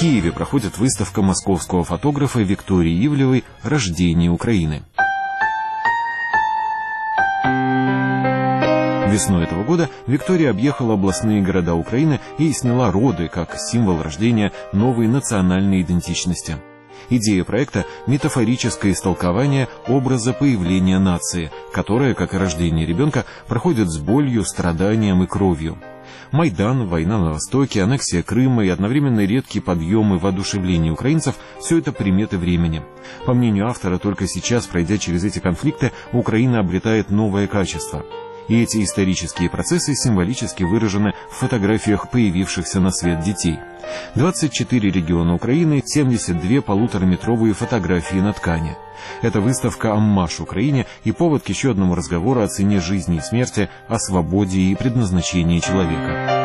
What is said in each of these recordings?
Киеве проходит выставка московского фотографа Виктории Ивлевой «Рождение Украины». Весной этого года Виктория объехала областные города Украины и сняла роды как символ рождения новой национальной идентичности. Идея проекта – метафорическое истолкование образа появления нации, которая, как и рождение ребенка, проходит с болью, страданием и кровью. Майдан, война на Востоке, аннексия Крыма и одновременно редкие подъемы воодушевления украинцев – все это приметы времени. По мнению автора, только сейчас, пройдя через эти конфликты, Украина обретает новое качество. И эти исторические процессы символически выражены в фотографиях появившихся на свет детей. 24 региона Украины, 72 полутораметровые фотографии на ткани. Это выставка «Аммаж Украине» и повод к еще одному разговору о цене жизни и смерти, о свободе и предназначении человека.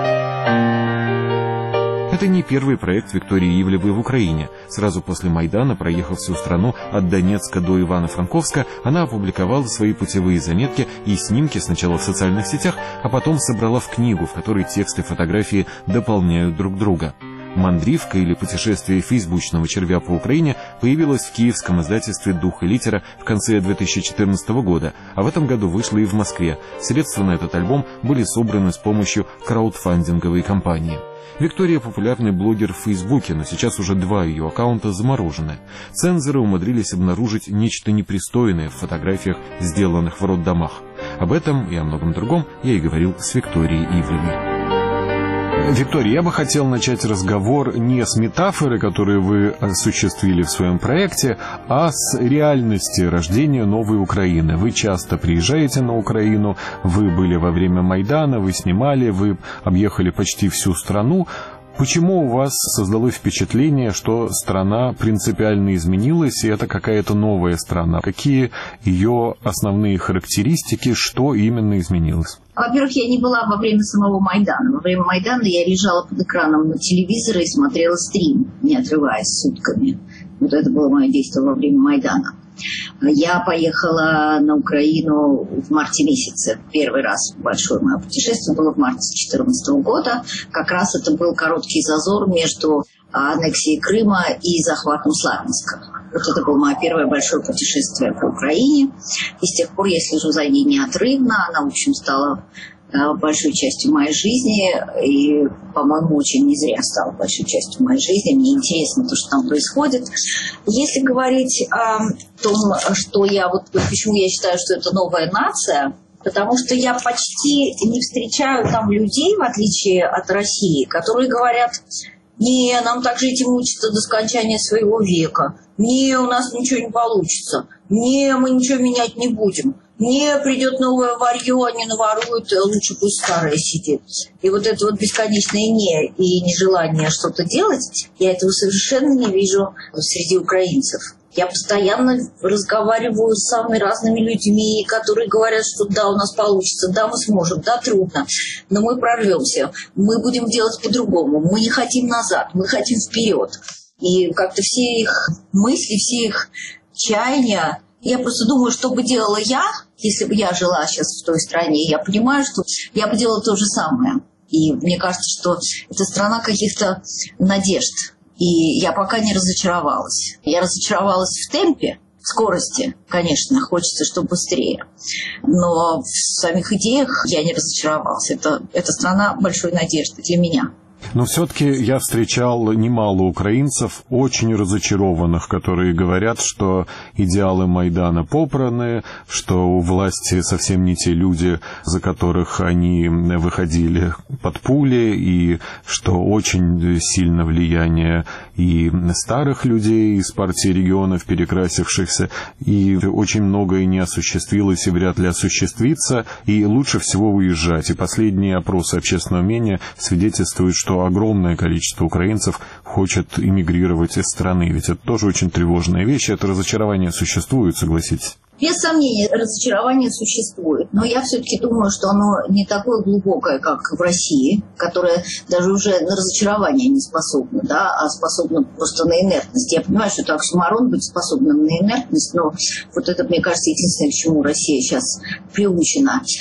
Это не первый проект Виктории Ивлевой в Украине. Сразу после Майдана, проехав всю страну от Донецка до Ивано-Франковска, она опубликовала свои путевые заметки и снимки сначала в социальных сетях, а потом собрала в книгу, в которой тексты и фотографии дополняют друг друга. «Мандривка» или «Путешествие фейсбучного червя по Украине» появилась в киевском издательстве «Дух и литера» в конце 2014 года, а в этом году вышла и в Москве. Средства на этот альбом были собраны с помощью краудфандинговой кампании. Виктория популярный блогер в Фейсбуке, но сейчас уже 2 ее аккаунта заморожены. Цензоры умудрились обнаружить нечто непристойное в фотографиях, сделанных в роддомах. Об этом и о многом другом я и говорил с Викторией Ивлевой. Виктория, я бы хотел начать разговор не с метафоры, которые вы осуществили в своем проекте, а с реальности рождения новой Украины. Вы часто приезжаете на Украину, вы были во время Майдана, вы снимали, вы объехали почти всю страну. Почему у вас создалось впечатление, что страна принципиально изменилась, и это какая-то новая страна? Какие ее основные характеристики, что именно изменилось? Во-первых, я не была во время самого Майдана. Во время Майдана я лежала под экраном телевизора и смотрела стрим, не отрываясь сутками. Вот это было мое действие во время Майдана. Я поехала на Украину в марте месяце. Первый раз большое мое путешествие было в марте 2014 года. Как раз это был короткий зазор между аннексией Крыма и захватом Славянска. Вот это было мое первое большое путешествие по Украине. И с тех пор я слежу за ней неотрывно. Она, в общем, стала большой частью моей жизни. И, по-моему, очень не зря стала большой частью моей жизни. Мне интересно то, что там происходит. Если говорить о том, что почему я считаю, что это новая нация, потому что я почти не встречаю там людей, в отличие от России, которые говорят: не, нам так жить и мучиться до скончания своего века. Не, у нас ничего не получится. Не, мы ничего менять не будем. Не, придет новое варье, они наворуют, лучше пусть старое сидит. И вот это вот бесконечное «не» и нежелание что-то делать, я этого совершенно не вижу среди украинцев. Я постоянно разговариваю с самыми разными людьми, которые говорят, что да, у нас получится, да, мы сможем, да, трудно, но мы прорвемся, мы будем делать по-другому, мы не хотим назад, мы хотим вперед. И как-то все их мысли, все их чаяния, я просто думаю, что бы делала я, если бы я жила сейчас в той стране, я понимаю, что я бы делала то же самое. И мне кажется, что это страна каких-то надежд. И я пока не разочаровалась. Я разочаровалась в темпе, в скорости, конечно, хочется, чтобы быстрее. Но в самих идеях я не разочаровалась. Это страна большой надежды для меня. Но все-таки я встречал немало украинцев, очень разочарованных, которые говорят, что идеалы Майдана попраны, что у власти совсем не те люди, за которых они выходили под пули, и что очень сильно влияние и старых людей из партии регионов, перекрасившихся, и очень многое не осуществилось и вряд ли осуществится, и лучше всего уезжать. И последние опросы общественного мнения свидетельствуют, что огромное количество украинцев хочет эмигрировать из страны. Ведь это тоже очень тревожная вещь. Это разочарование существует, согласитесь? Без сомнения, разочарование существует. Но я все-таки думаю, что оно не такое глубокое, как в России, которая даже уже на разочарование не способна, да, а способна просто на инертность. Я понимаю, что это оксюморон быть способным на инертность, но вот это, мне кажется, единственное, к чему Россия сейчас приучена.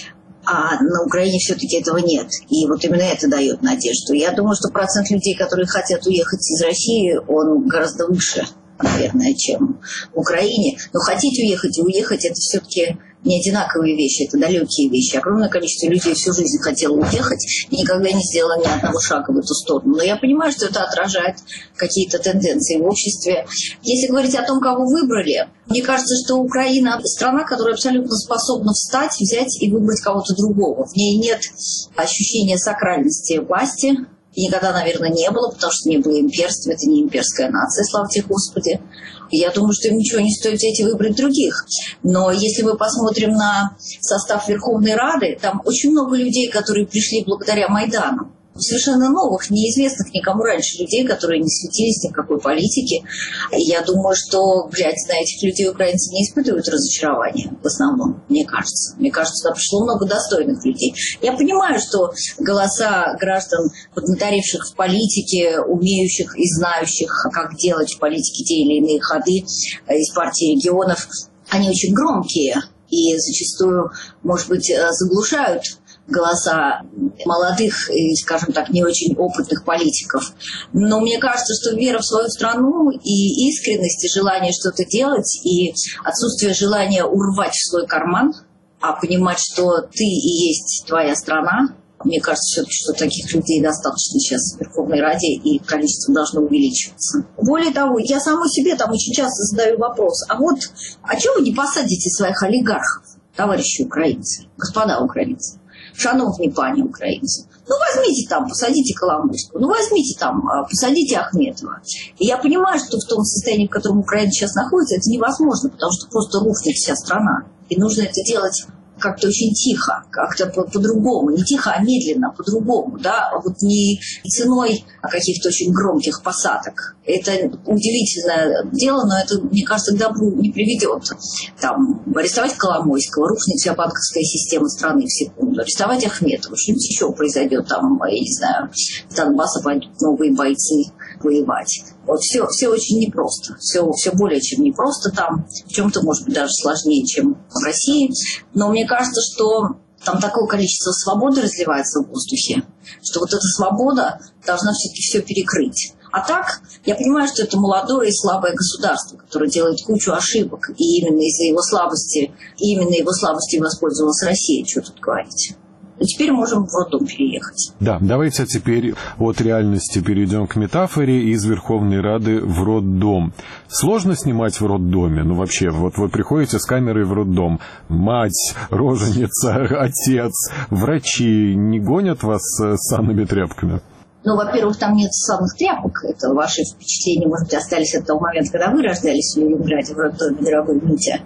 А на Украине все-таки этого нет. И вот именно это дает надежду. Я думаю, что процент людей, которые хотят уехать из России, он гораздо выше, наверное, чем в Украине. Но хотеть уехать и уехать – это все-таки не одинаковые вещи, это далекие вещи. Огромное количество людей всю жизнь хотело уехать и никогда не сделало ни одного шага в эту сторону. Но я понимаю, что это отражает какие-то тенденции в обществе. Если говорить о том, кого выбрали, мне кажется, что Украина – страна, которая абсолютно способна встать, взять и выбрать кого-то другого. В ней нет ощущения сакральности власти. И никогда, наверное, не было, потому что не было имперства, это не имперская нация, слава тебе Господи. Я думаю, что им ничего не стоит взять и выбрать других. Но если мы посмотрим на состав Верховной Рады, там очень много людей, которые пришли благодаря Майдану. Совершенно новых, неизвестных никому раньше людей, которые не светились ни в какой политике. И я думаю, что, глядя на этих людей, украинцы не испытывают разочарования в основном, мне кажется. Мне кажется, туда пришло много достойных людей. Я понимаю, что голоса граждан, поднаторевших в политике, умеющих и знающих, как делать в политике те или иные ходы из партии регионов, они очень громкие и зачастую, может быть, заглушают голоса молодых и, скажем так, не очень опытных политиков. Но мне кажется, что вера в свою страну и искренность, и желание что-то делать, и отсутствие желания урвать в свой карман, а понимать, что ты и есть твоя страна, мне кажется, все-таки, что таких людей достаточно сейчас в Верховной Раде, и количество должно увеличиваться. Более того, я самой себе там очень часто задаю вопрос, а чего вы не посадите своих олигархов, товарищи украинцы, господа украинцы? Шановні пани украинцы, возьмите там, посадите Коломойскую, возьмите там, посадите Ахметова. И я понимаю, что в том состоянии, в котором Украина сейчас находится, это невозможно, потому что просто рухнет вся страна. И нужно это делать как-то очень тихо, как-то по-другому. Не тихо, а медленно, по-другому. Да? Не ценой каких-то очень громких посадок. Это удивительное дело, но это, мне кажется, к добру не приведет. Там, арестовать Коломойского, рухнет вся банковская система страны в секунду. Арестовать Ахметова, что-нибудь еще произойдет. Там, я не знаю, с Донбасса пойдут новые бойцы воевать. Все очень непросто. Все более чем непросто там. В чем-то, может быть, даже сложнее, чем в России. Но мне кажется, что там такое количество свободы разливается в воздухе, что эта свобода должна все-таки все перекрыть. А так, я понимаю, что это молодое и слабое государство, которое делает кучу ошибок. И именно из-за его слабости, воспользовалась Россия. Что тут говорить? И теперь можем в роддом переехать. Да, давайте теперь от реальности перейдем к метафоре из Верховной Рады в роддом. Сложно снимать в роддоме? Вообще, вы приходите с камерой в роддом. Мать, роженица, отец, врачи не гонят вас с санными тряпками? Во-первых, там нет санных тряпок. Это ваши впечатления, может быть, остались от того момента, когда вы рождались в Ленинграде, в роддоме, дорогой Митя.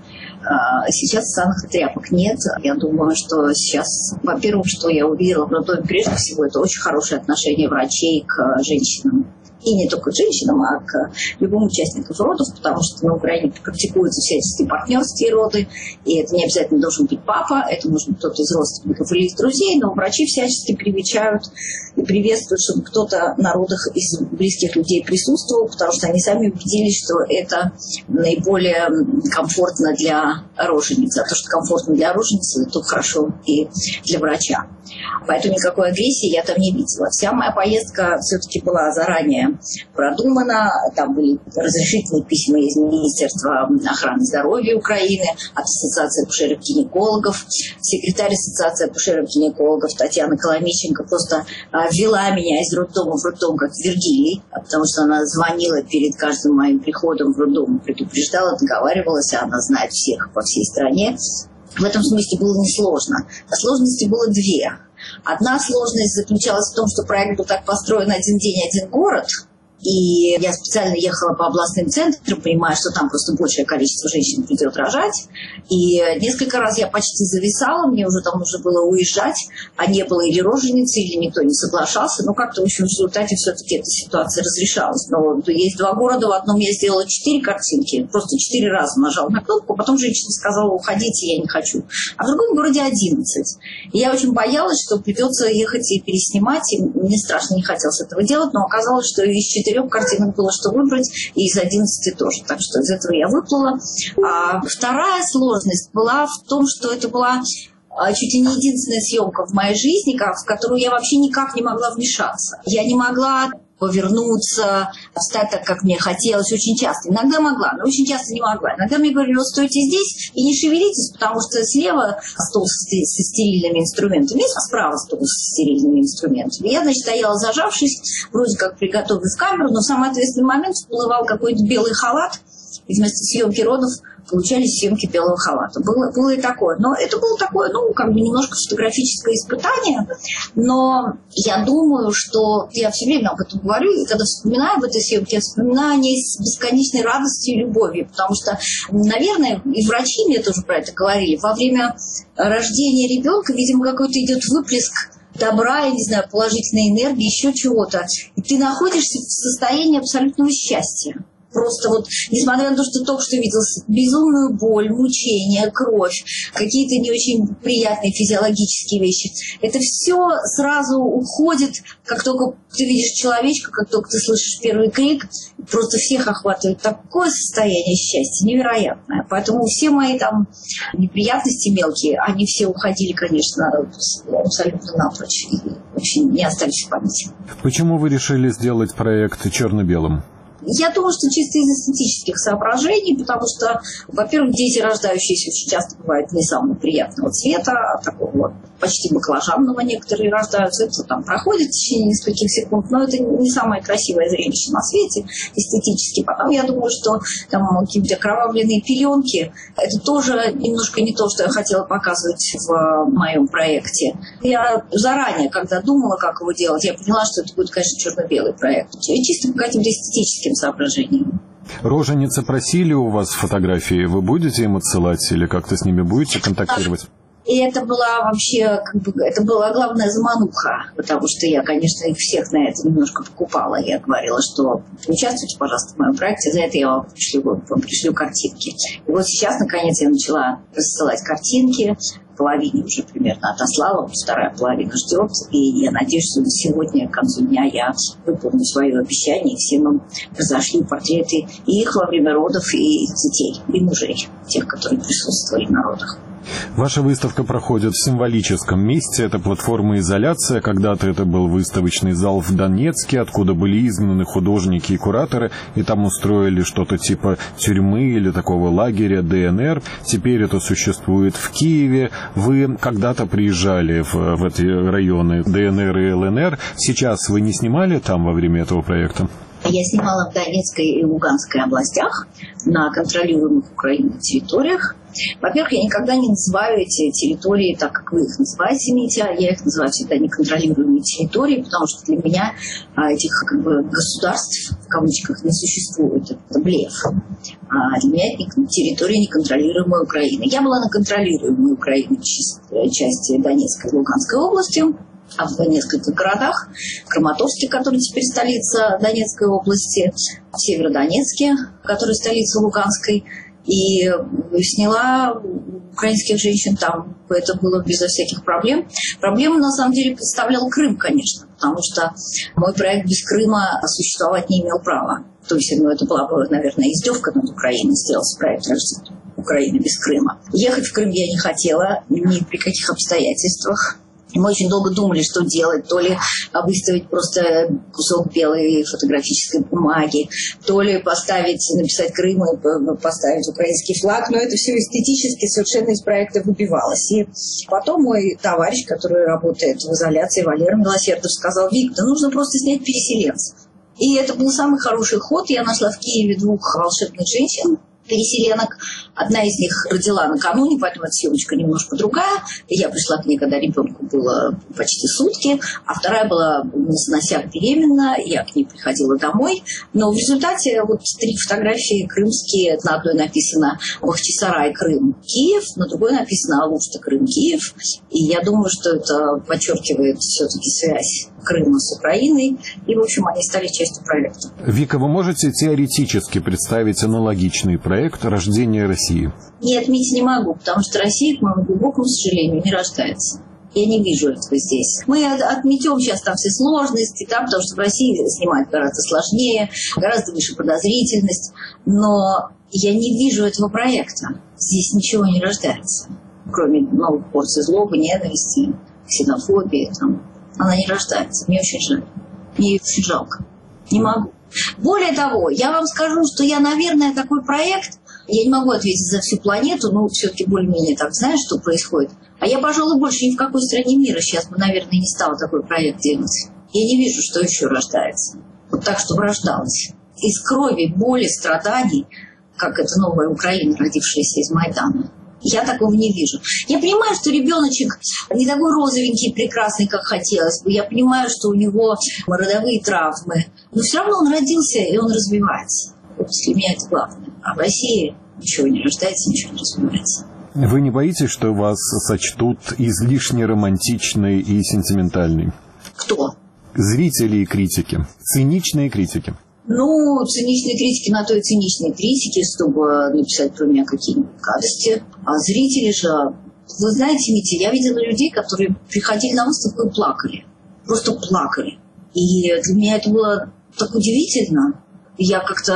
Сейчас санных тряпок нет. Я думаю, что сейчас, во-первых, что я увидела в роддоме, прежде всего, это очень хорошее отношение врачей к женщинам. И не только к женщинам, а к любым участникам родов, потому что на Украине практикуются всяческие партнерские роды, и это не обязательно должен быть папа, это может быть кто-то из родственников или из друзей, но врачи всячески привечают и приветствуют, чтобы кто-то на родах из близких людей присутствовал, потому что они сами убедились, что это наиболее комфортно для роженицы. А то, что комфортно для роженицы, то хорошо и для врача. Поэтому никакой агрессии я там не видела. Вся моя поездка все-таки была заранее продумана. Там были разрешительные письма из Министерства охраны здоровья Украины, от Ассоциации акушеров-гинекологов. Секретарь Ассоциации акушеров-гинекологов Татьяна Коломиченко просто ввела меня из роддома в роддом, как в Вергилии, потому что она звонила перед каждым моим приходом в роддом, предупреждала, договаривалась, она знает всех по всей стране. В этом смысле было несложно. А сложностей было две. Одна сложность заключалась в том, что проект был так построен: один день, один город. И я специально ехала по областным центрам, понимая, что там просто большее количество женщин придет рожать. И несколько раз я почти зависала, мне уже там нужно было уезжать, а не было или роженицы, или никто не соглашался. Но как-то, в общем, в результате все-таки эта ситуация разрешалась. Но есть два города, в одном я сделала 4 картинки, просто 4 раза нажала на кнопку, потом женщина сказала: уходите, я не хочу. А в другом городе 11. И я очень боялась, что придется ехать и переснимать, и мне страшно не хотелось этого делать, но оказалось, что из 4 картинок было что выбрать, и из 11 тоже. Так что из этого я выплыла. А вторая сложность была в том, что это была чуть ли не единственная съемка в моей жизни, в которую я вообще никак не могла вмешаться. Я не могла повернуться, встать так, как мне хотелось, очень часто. Иногда могла, но очень часто не могла. Иногда мне говорили: вот стойте здесь и не шевелитесь, потому что слева стол со стерильными инструментами, а справа стол со стерильными инструментами. Я, значит, стояла зажавшись, вроде как приготовив камеру, но в самый ответственный момент всплывал какой-то белый халат, и вместо съемки родов получались съемки белого халата. Было и такое. Но это было такое, немножко фотографическое испытание. Но я думаю, что я все время об этом говорю, и когда вспоминаю об этой съемке, я вспоминаю о ней с бесконечной радостью и любовью. Потому что, наверное, и врачи мне тоже про это говорили, во время рождения ребенка, видимо, какой-то идет выплеск добра, я не знаю, положительной энергии, еще чего-то. И ты находишься в состоянии абсолютного счастья. Просто вот, несмотря на то, что только что видел безумную боль, мучения, кровь, какие-то не очень приятные физиологические вещи, это все сразу уходит, как только ты видишь человечка, как только ты слышишь первый крик, просто всех охватывает такое состояние счастья невероятное. Поэтому все мои там неприятности мелкие, они все уходили, конечно, абсолютно напрочь и очень не остались в памяти. Почему вы решили сделать проект черно-белым? Я думаю, что чисто из эстетических соображений, потому что, во-первых, дети, рождающиеся, очень часто бывают не самого приятного цвета, такого почти баклажанного некоторые рождаются. Это там проходит в течение нескольких секунд, но это не самое красивое зрелище на свете эстетически. Потом я думаю, что там какие-то окровавленные пеленки, это тоже немножко не то, что я хотела показывать в моем проекте. Я заранее, когда думала, как его делать, я поняла, что это будет, конечно, черно-белый проект. Чисто по каким-то эстетическим соображениям. Роженицы просили у вас фотографии, вы будете им отсылать или как-то с ними будете контактировать? И это была вообще, это была главная замануха, потому что я, конечно, их всех на это немножко покупала. Я говорила, что участвуйте, пожалуйста, в моем проекте, за это я вам пришлю картинки. И вот сейчас, наконец, я начала рассылать картинки, половине уже примерно отослала, вторая половина ждет, и я надеюсь, что сегодня, к концу дня, я выполню свое обещание, и всем им разошлю портреты и их во время родов, и детей, и мужей, тех, которые присутствовали на родах. Ваша выставка проходит в символическом месте. Это платформа «Изоляция». Когда-то это был выставочный зал в Донецке, откуда были изгнаны художники и кураторы, и там устроили что-то типа тюрьмы или такого лагеря ДНР. Теперь это существует в Киеве. Вы когда-то приезжали в эти районы ДНР и ЛНР. Сейчас вы не снимали там во время этого проекта? Я снимала в Донецкой и Луганской областях на контролируемых Украиной территориях. Во-первых, я никогда не называю эти территории так, как вы их называете, Митя. Я их называю всегда неконтролируемые территории, потому что для меня этих государств, в кавычках, не существует. Это блеф. А для меня это территория неконтролируемой Украины. Я была на контролируемой Украине части Донецкой и Луганской области, в нескольких городах. Краматорске, который теперь столица Донецкой области, в Северодонецке, который столица Луганской. И сняла украинских женщин там. Это было безо всяких проблем. Проблему, на самом деле, представлял Крым, конечно, потому что мой проект без Крыма существовать не имел права. То есть, это была бы, наверное, издевка над Украиной, сделать проект Украины без Крыма. Ехать в Крым я не хотела ни при каких обстоятельствах. Мы очень долго думали, что делать. То ли выставить просто кусок белой фотографической бумаги, то ли написать Крым и поставить украинский флаг. Но это все эстетически совершенно из проекта выбивалось. И потом мой товарищ, который работает в изоляции, Валера Милосердов, сказал: Вик, да нужно просто снять переселенцев. И это был самый хороший ход. Я нашла в Киеве 2 волшебных женщин, переселенок. Одна из них родила накануне, поэтому эта съемочка немножко другая. Я пришла к ней, когда ребенку было почти сутки, а вторая была на сносях беременна. Я к ней приходила домой. Но в результате 3 фотографии крымские. На одной написано Бахчисарай, Крым, Киев, на другой написано Алушта, Крым, Киев. И я думаю, что это подчеркивает все-таки связь Крыма с Украиной. И, в общем, они стали частью проекта. Вика, вы можете теоретически представить аналогичный проект «Рождение России»? Нет, Митя, не могу, потому что Россия, к моему глубокому сожалению, не рождается. Я не вижу этого здесь. Мы отметем сейчас там все сложности, потому что в России снимать гораздо сложнее, гораздо выше подозрительность. Но я не вижу этого проекта. Здесь ничего не рождается. кроме новых порций злобы, ненависти, ксенофобии, там, она не рождается. Мне очень жаль. Мне очень жалко. Не могу. Более того, я вам скажу, что я, наверное, такой проект, я не могу ответить за всю планету, но все-таки более-менее так знаю, что происходит. А я, пожалуй, больше ни в какой стране мира сейчас бы, наверное, не стала такой проект делать. Я не вижу, что еще рождается. Вот так, чтобы рождалось. Из крови, боли, страданий, как эта новая Украина, родившаяся из Майдана. Я такого не вижу. Я понимаю, что ребеночек не такой розовенький, прекрасный, как хотелось бы. Я понимаю, что у него родовые травмы. Но все равно он родился, и он развивается. Вот для меня это главное. А в России ничего не рождается, ничего не развивается. Вы не боитесь, что вас сочтут излишне романтичной и сентиментальной? Кто? Зрители и критики. Циничные критики. Ну, циничные критики на то и циничные критики, чтобы написать про меня какие-нибудь гадости. А зрители же... Вы знаете, Митя, я видела людей, которые приходили на выставку и плакали. Просто плакали. И для меня это было так удивительно. Я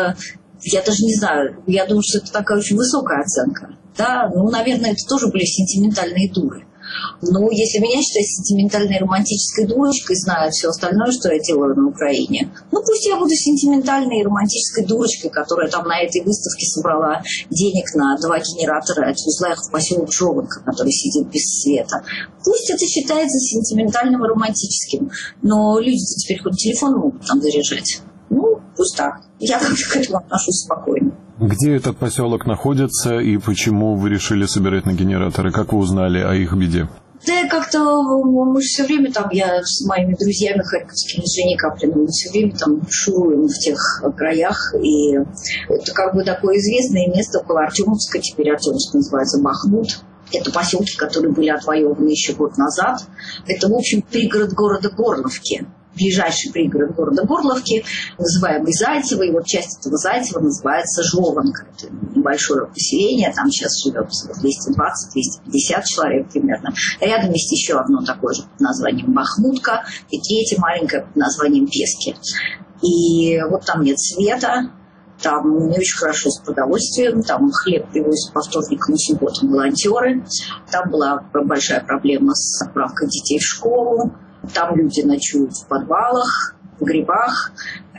даже не знаю, я думаю, что это такая очень высокая оценка. Да, ну, наверное, это тоже были сентиментальные дуры. Но если меня считать сентиментальной романтической дурочкой, зная все остальное, что я делаю на Украине, ну пусть я буду сентиментальной романтической дурочкой, которая там на этой выставке собрала денег на 2 генератора и отвезла их в поселок Жованка, который сидит без света. Пусть это считается сентиментальным и романтическим, но люди теперь хоть телефон могут там заряжать. Ну, пусть так. Я к этому отношусь спокойно. Где этот поселок находится и почему вы решили собирать на генераторы? Как вы узнали о их беде? Да как-то мы все время там, я с моими друзьями харьковскими, с Женей Каплиным, мы все время там шуруем в тех краях. И это как бы такое известное место около Артемовска, теперь Артемовск называется Бахмут. Это поселки, которые были отвоеваны еще год назад. Это, в общем, пригород города Горловки. Ближайший пригород города Горловки, называемый Зайцево, и вот часть этого Зайцева называется Жованка. Это небольшое поселение, там сейчас живет 220-250 человек примерно. Рядом есть еще одно такое же под названием Бахмутка, и третье маленькое под названием Пески. И вот там нет света, там не очень хорошо с продовольствием, там хлеб привозят по вторникам и субботам волонтеры, там была большая проблема с отправкой детей в школу. Там люди ночуют в подвалах, в грибах.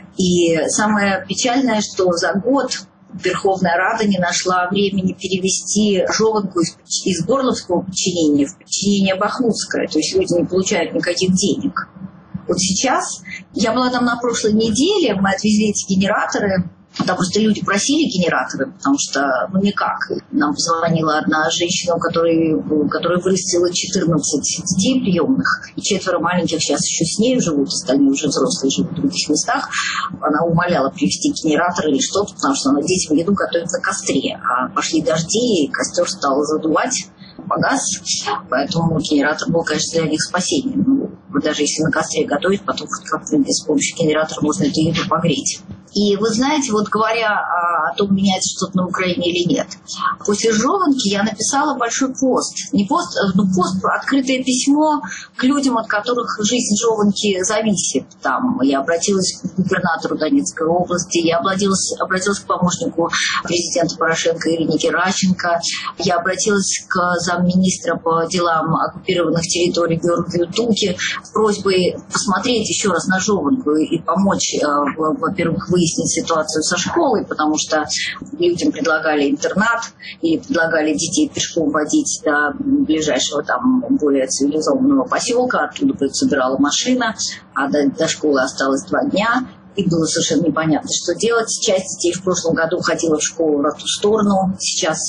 И самое печальное, что за год Верховная Рада не нашла времени перевести Жованку из Горловского подчинения в подчинение Бахмутское. То есть люди не получают никаких денег. Вот сейчас, я была там на прошлой неделе, мы отвезли эти генераторы, потому что люди просили генераторы, потому что, ну, никак. Нам позвонила одна женщина, которая вырастила 14 детей приемных, и 4 маленьких сейчас еще с ней живут, остальные уже взрослые живут в других местах. Она умоляла привезти генератор или что-то, потому что она детям еду готовит на костре. А пошли дожди, и костер стал задувать, погас, поэтому генератор был, конечно, для них спасением. Ну, даже если на костре готовить, потом как-то с помощью генератора можно эту еду погреть. И вы знаете, вот говоря о том, меняется что-то на Украине или нет, после Жованки я написала большой пост. Не пост, но пост, открытое письмо к людям, от которых жизнь Жованки зависит. Там я обратилась к губернатору Донецкой области, я обратилась к помощнику президента Порошенко Ирине Геращенко, я обратилась к замминистра по делам оккупированных территорий Георгию Туке с просьбой посмотреть еще раз на Жованку и помочь, во-первых, выяснить ситуацию со школой, потому что людям предлагали интернат или предлагали детей пешком водить до ближайшего там более цивилизованного поселка, оттуда бы их собирала машина, а до школы осталось 2 дня. И было совершенно непонятно, что делать. Часть детей в прошлом году ходила в школу на ту сторону. Сейчас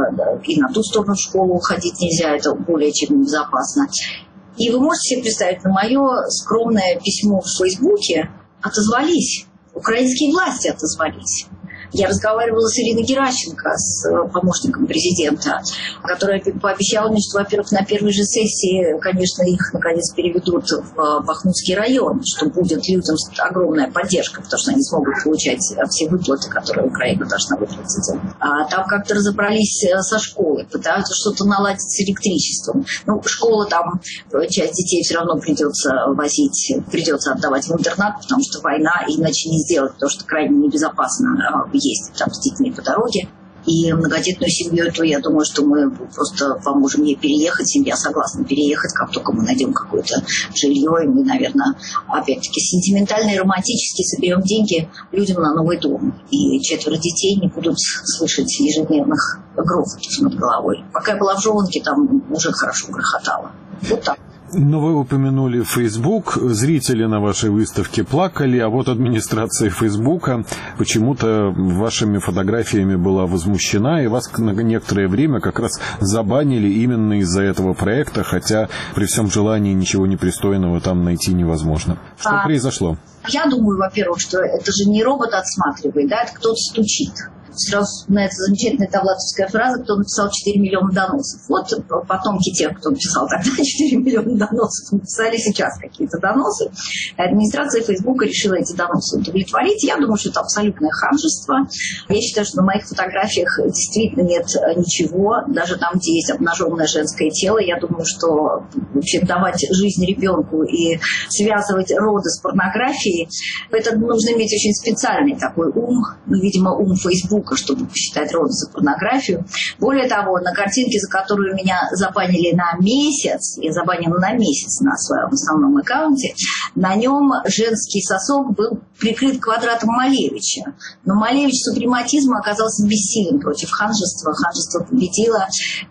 и на ту сторону в школу ходить нельзя. Это более чем небезопасно. И вы можете себе представить, на мое скромное письмо в Фейсбуке отозвались. Украинские власти отозвались. Я разговаривала с Ириной Геращенко, с помощником президента, которая пообещала мне, что, во-первых, на первой же сессии, конечно, их наконец переведут в Бахмутский район, что будет людям огромная поддержка, потому что они смогут получать все выплаты, которые Украина должна выплатить. А там как-то разобрались со школой, пытаются что-то наладить с электричеством. Ну, школа там, часть детей все равно придется отдавать в интернат, потому что война, иначе не сделать, потому что крайне небезопасно ездить там с детьми по дороге. и многодетную семью, то я думаю, что мы просто поможем ей переехать. Семья согласна переехать, как только мы найдем какое-то жилье, и мы, наверное, опять-таки сентиментально и романтически соберем деньги людям на новый дом. И 4 детей не будут слышать ежедневных грохотов над головой. Пока я была в Жеванке, там уже хорошо грохотало. Вот так. Но вы упомянули Facebook, зрители на вашей выставке плакали, а вот администрация Фейсбука почему-то вашими фотографиями была возмущена, и вас на некоторое время как раз забанили именно из-за этого проекта, хотя при всем желании ничего непристойного там найти невозможно. Что произошло? Я думаю, во-первых, что это же не робот отсматривает, да, это кто-то стучит. Сразу вспоминается замечательная тавлатовская фраза, кто написал 4 миллиона доносов. Вот потомки тех, кто написал тогда 4 миллиона доносов, написали сейчас какие-то доносы. Администрация Фейсбука решила эти доносы удовлетворить. Я думаю, что это абсолютное ханжество. Я считаю, что на моих фотографиях действительно нет ничего, даже там, где есть обнаженное женское тело. Я думаю, что вообще давать жизнь ребенку и связывать роды с порнографией, это нужно иметь очень специальный такой ум, видимо, ум Фейсбука, чтобы посчитать роды за порнографию. Более того, на картинке, за которую меня забанили на месяц, я забанила на месяц на своем основном аккаунте, на нем женский сосок был прикрыт квадратом Малевича. Но Малевич супрематизма оказался бессилен против ханжества. Ханжество победило.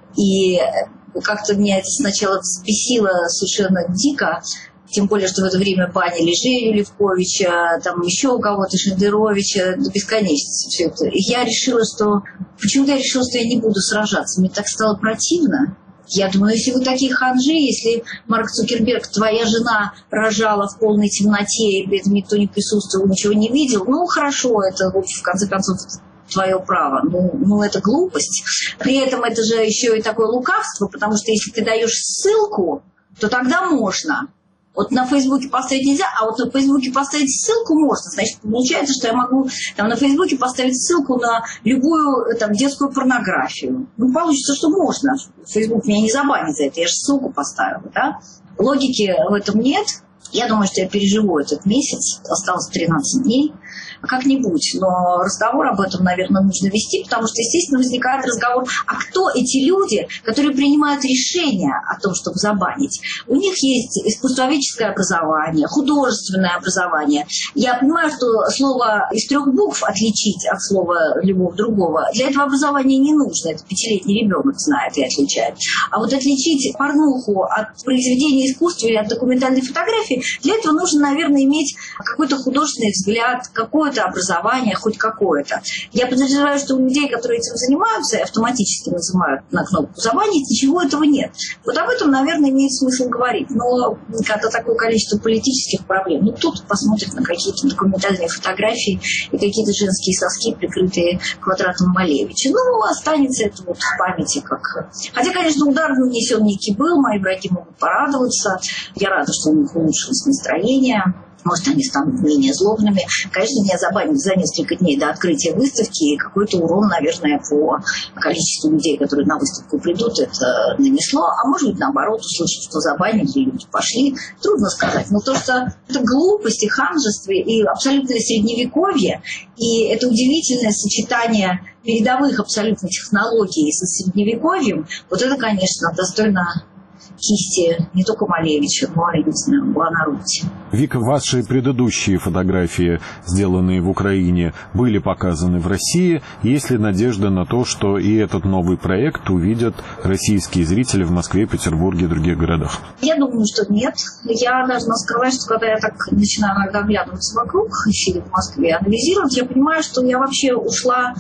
И как-то меня это сначала взбесило совершенно дико. Тем более, что в это время банили Женю Левковича, там еще кого-то, Шендеровича, до бесконечности все это. И я решила, что... Почему-то я решила, что я не буду сражаться. Мне так стало противно. Я думаю, если вы такие ханжи, если, Марк Цукерберг, твоя жена рожала в полной темноте, и при этом никто не присутствовал, ничего не видел, ну, хорошо, это, в конце концов, твое право. Ну, это глупость. При этом это же еще и такое лукавство, потому что если ты даешь ссылку, то тогда можно. Вот на Фейсбуке поставить нельзя, а вот на Фейсбуке поставить ссылку можно. Значит, получается, что я могу там на Фейсбуке поставить ссылку на любую там детскую порнографию. Ну, получится, что можно. Фейсбук меня не забанит за это, я же ссылку поставила, да? Логики в этом нет. Я думаю, что я переживу этот месяц. Осталось 13 дней. Как-нибудь, но разговор об этом, наверное, нужно вести, потому что, естественно, возникает разговор, а кто эти люди, которые принимают решения о том, чтобы забанить? У них есть искусствоведческое образование, художественное образование. Я понимаю, что слово из 3 букв отличить от слова любого другого, для этого образования не нужно, это 5-летний ребенок знает и отличает. А вот отличить порнуху от произведения искусства или от документальной фотографии, для этого нужно, наверное, иметь какой-то художественный взгляд, какое-то образование, хоть какое-то. Я подозреваю, что у людей, которые этим занимаются и автоматически нажимают на кнопку «забанить», ничего этого нет. Вот об этом, наверное, имеет смысл говорить. Но когда такое количество политических проблем, ну, тут посмотрят на какие-то документальные фотографии и какие-то женские соски, прикрытые квадратом Малевича. Ну, останется это вот в памяти как... Хотя, конечно, удар нанесен некий был, мои враги могут порадоваться. Я рада, что у них улучшилось настроение. Может, они станут менее злобными. Конечно, меня забанили за несколько дней до открытия выставки, и какой-то урон, наверное, по количеству людей, которые на выставку придут, это нанесло. А может быть, наоборот, услышать, что забанили, люди пошли. Трудно сказать. Но то, что это глупость и ханжество, и абсолютное средневековье, и это удивительное сочетание передовых абсолютно технологий со средневековьем, вот это, конечно, достойно кисти не только Малевича, но и, не знаю, Буонаротти. Вика, ваши предыдущие фотографии, сделанные в Украине, были показаны в России. Есть ли надежда на то, что и этот новый проект увидят российские зрители в Москве, Петербурге и других городах? Я думаю, что нет. Я должна сказать, что когда я так начинаю иногда оглядываться вокруг, сидя в Москве, анализировать, я понимаю, что я вообще ушла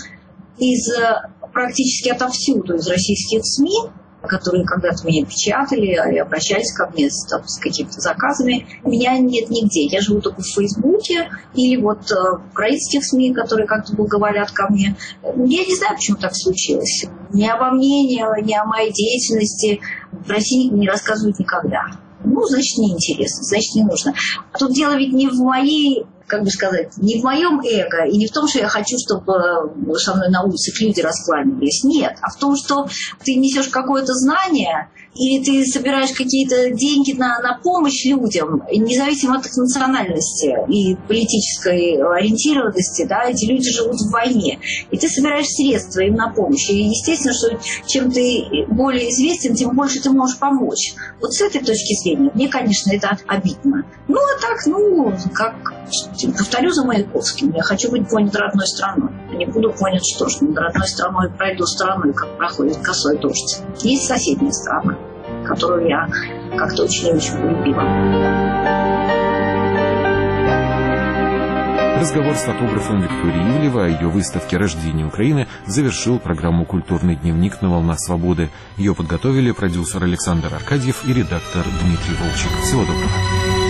практически отовсюду из российских СМИ, которые когда-то меня печатали и обращались ко мне с какими-то заказами. Меня нет нигде. Я живу только в Фейсбуке или вот в украинских СМИ, которые как-то благоволят ко мне. Я не знаю, почему так случилось. Ни обо мне, ни о моей деятельности в России не рассказывают никогда. Ну, значит, неинтересно, значит, не нужно. А тут дело ведь не в моей как бы сказать, не в моем эго и не в том, что я хочу, чтобы со мной на улицах люди раскланивались. Нет, а в том, что ты несешь какое-то знание, или ты собираешь какие-то деньги на помощь людям, независимо от их национальности и политической ориентированности, да, эти люди живут в войне, и ты собираешь средства им на помощь. И естественно, что чем ты более известен, тем больше ты можешь помочь. Вот с этой точки зрения мне, конечно, это обидно. Ну, а так, как, повторю за Маяковским, я хочу быть понят родной страной. Не буду понят, что ж, над родной страной пройду стороной, как проходит косой дождь. Есть соседняя страна, которую я как-то очень-очень полюбила. Разговор с фотографом Викторией Ивлевой о ее выставке «Рождение Украины» завершил программу «Культурный дневник» на «Волнах свободы». Ее подготовили продюсер Александр Аркадьев и редактор Дмитрий Волчек. Всего доброго.